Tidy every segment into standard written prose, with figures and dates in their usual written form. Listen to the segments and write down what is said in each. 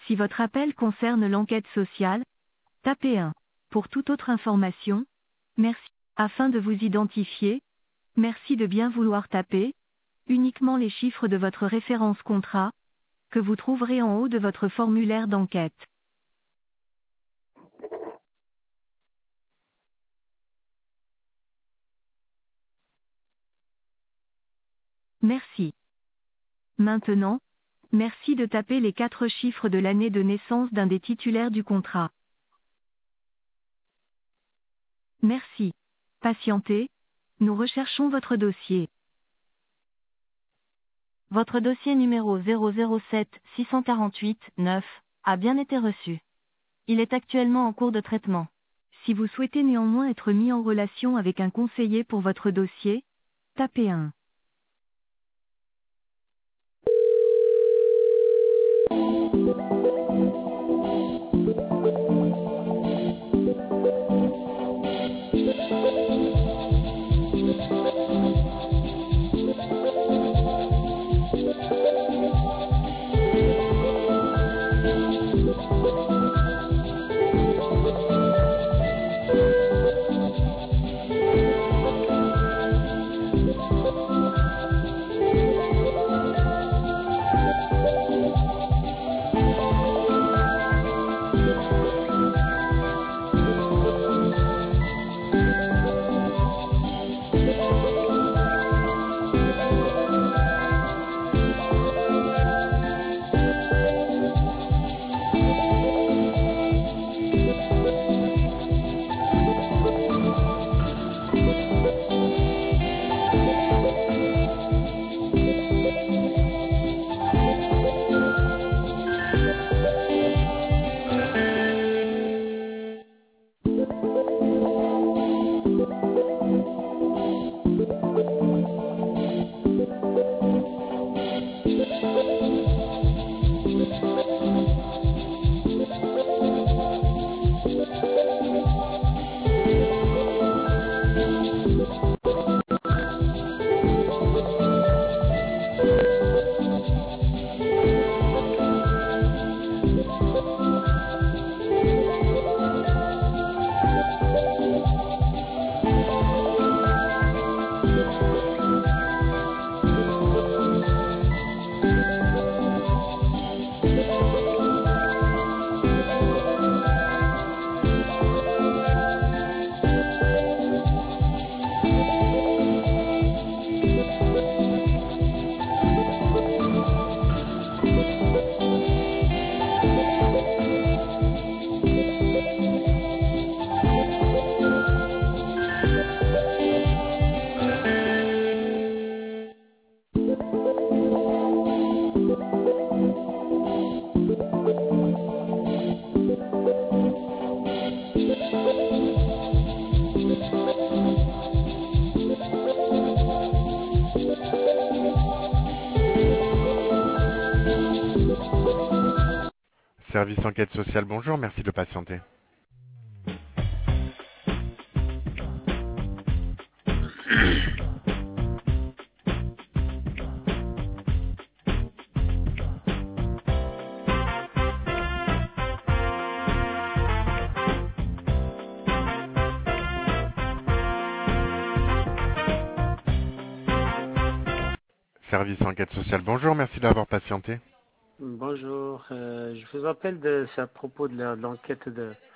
Si votre appel concerne l'enquête sociale, tapez 1. Pour toute autre information, merci. Afin de vous identifier, merci de bien vouloir taper uniquement les chiffres de votre référence contrat, que vous trouverez en haut de votre formulaire d'enquête. Merci. Maintenant, merci de taper les 4 chiffres de l'année de naissance d'un des titulaires du contrat. Merci. Patientez, nous recherchons votre dossier. Votre dossier numéro 007 648 9 a bien été reçu. Il est actuellement en cours de traitement. Si vous souhaitez néanmoins être mis en relation avec un conseiller pour votre dossier, tapez 1. Service enquête sociale, bonjour, merci de patienter. Service enquête sociale, bonjour, merci d'avoir patienté. Bonjour, je vous appelle c'est à propos de l'enquête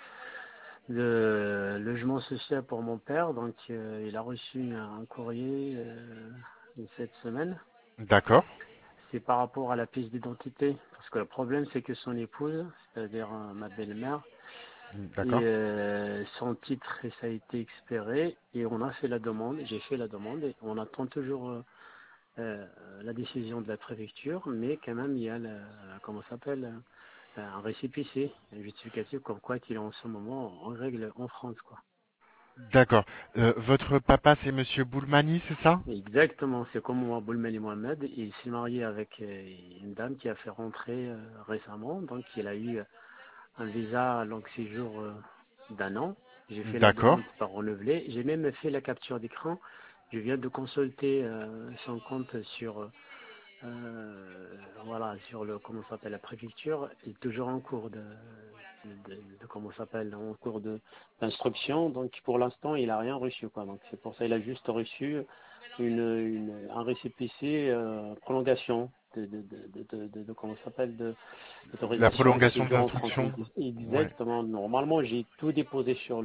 de logement social pour mon père. Donc, il a reçu un courrier cette semaine. D'accord, C'est par rapport à la pièce d'identité. Parce que le problème, c'est que son épouse, c'est-à-dire ma belle-mère, d'accord, son titre, ça a été expiré et on a fait la demande. J'ai fait la demande et on attend toujours la décision de la préfecture, mais quand même, il y a comment ça s'appelle, un récépissé, un justificatif comme quoi qu'il est en ce moment en règle en France, quoi. d'accord. Votre papa, c'est Monsieur Boulmani, c'est ça? Exactement, c'est comme moi, Boulmel et Mohamed. Il s'est marié avec une dame qui a fait rentrer récemment, donc il a eu un visa long séjour d'1 an. J'ai fait la D'accord, demande par renouveler. J'ai même fait la capture d'écran. Je viens de consulter son compte sur voilà, sur le, comment ça s'appelle, la préfecture, est toujours en cours comment ça s'appelle, en cours d'instruction. Donc pour l'instant, il a rien reçu, quoi. Donc c'est pour ça il a juste reçu un récépissé prolongation comment ça s'appelle, La d'autorisation de prolongation séjour en France. d'instruction. Ouais. Exactement. Normalement, j'ai tout déposé sur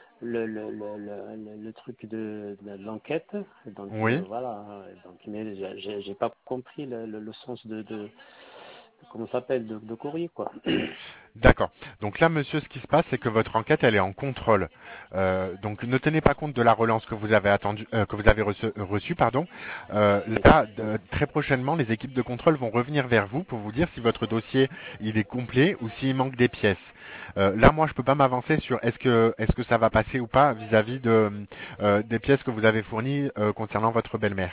le truc de l'enquête. Donc Oui. voilà. Donc, mais j'ai pas compris le sens comment ça s'appelle, de courrier, quoi. D'accord. Donc là, monsieur, ce qui se passe, c'est que votre enquête, elle est en contrôle. Donc ne tenez pas compte de la relance que vous avez que vous avez reçue, pardon. Oui. Là, très prochainement, les équipes de contrôle vont revenir vers vous pour vous dire si votre dossier il est complet ou s'il manque des pièces. Là, moi, je peux pas m'avancer sur est-ce que ça va passer ou pas vis-à-vis des pièces que vous avez fournies concernant votre belle-mère.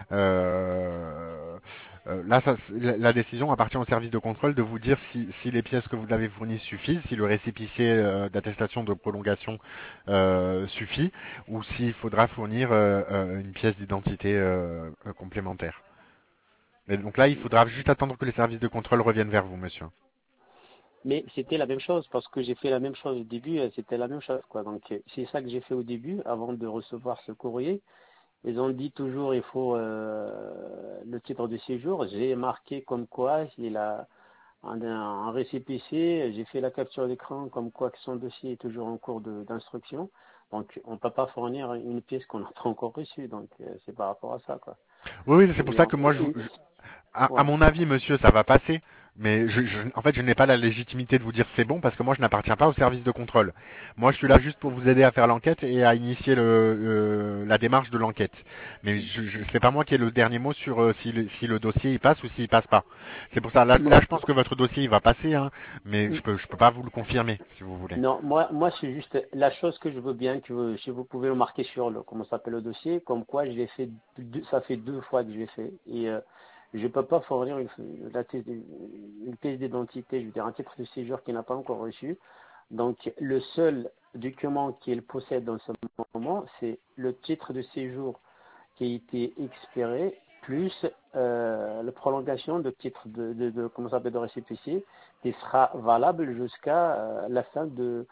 Là, la décision appartient au service de contrôle de vous dire si les pièces que vous avez fournies suffisent, si le récépissé d'attestation de prolongation suffit, ou s'il faudra fournir une pièce d'identité complémentaire. Et donc là, il faudra juste attendre que les services de contrôle reviennent vers vous, monsieur. Mais c'était la même chose, parce que j'ai fait la même chose au début, c'était la même chose, quoi. Donc c'est ça que j'ai fait au début, avant de recevoir ce courrier. Ils ont dit toujours il faut le titre de séjour. J'ai marqué comme quoi il a un récépissé. J'ai fait la capture d'écran comme quoi que son dossier est toujours en cours d'instruction. Donc on ne peut pas fournir une pièce qu'on n'a pas encore reçue. Donc c'est par rapport à ça, quoi. Oui, oui, c'est pour Et ça que moi, à ouais. mon avis, monsieur, ça va passer. Mais en fait, je n'ai pas la légitimité de vous dire c'est bon parce que moi, je n'appartiens pas au service de contrôle. Moi, je suis là juste pour vous aider à faire l'enquête et à initier la démarche de l'enquête. Mais c'est pas moi qui ai le dernier mot sur si le dossier il passe ou s'il passe pas. C'est pour ça. Là, je pense que votre dossier il va passer, hein, mais je peux pas vous le confirmer si vous voulez. Non, moi c'est juste la chose que je veux bien si vous pouvez le marquer sur le comment ça s'appelle le dossier, comme quoi je l'ai fait ça fait 2 fois que je l'ai fait et je peux pas fournir une pièce d'identité, je veux dire un titre de séjour qui n'a pas encore reçu. Donc le seul document qu'il possède dans ce moment, c'est le titre de séjour qui a été expiré, plus la prolongation de titre comment ça s'appelle de récépissé, qui sera valable jusqu'à la fin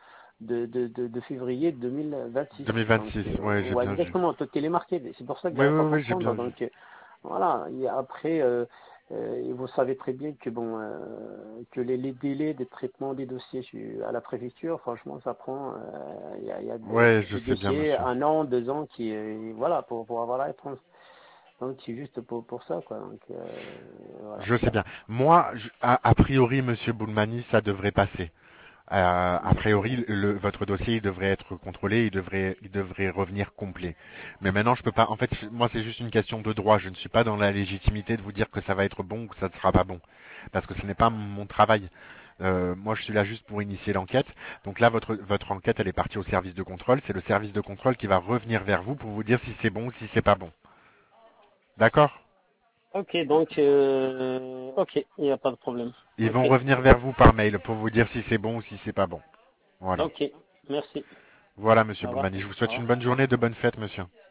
de février 2026. Donc, 2026, ouais, j'ai ouais, bien vu. exactement, tout est marqué. C'est pour ça que Oui, j'arrive oui, pas à oui, j'ai bien comprendre. vu. Donc, voilà. Et après, et vous savez très bien que bon, que les délais de traitement des dossiers à la préfecture, franchement, ça prend. Il y a Ouais, je des sais bien, dossiers monsieur. 1 an, 2 ans qui, voilà, pour avoir la réponse. Donc c'est juste pour ça, quoi. Donc voilà. Je sais bien. Moi, a priori, monsieur Boulmani, ça devrait passer. A priori, votre dossier il devrait être contrôlé, il devrait revenir complet. Mais maintenant, je peux pas. En fait, moi, c'est juste une question de droit. Je ne suis pas dans la légitimité de vous dire que ça va être bon ou que ça ne sera pas bon, parce que ce n'est pas mon travail. Moi, je suis là juste pour initier l'enquête. Donc là, votre enquête, elle est partie au service de contrôle. C'est le service de contrôle qui va revenir vers vous pour vous dire si c'est bon ou si c'est pas bon. D'accord? Ok, donc ok, il n'y a pas de problème. Ils vont Ok, revenir vers vous par mail pour vous dire si c'est bon ou si c'est pas bon. Voilà. ok, merci. Voilà, monsieur Au revoir. Boulmani. Je vous Au souhaite revoir. une bonne journée, de bonnes fêtes, monsieur.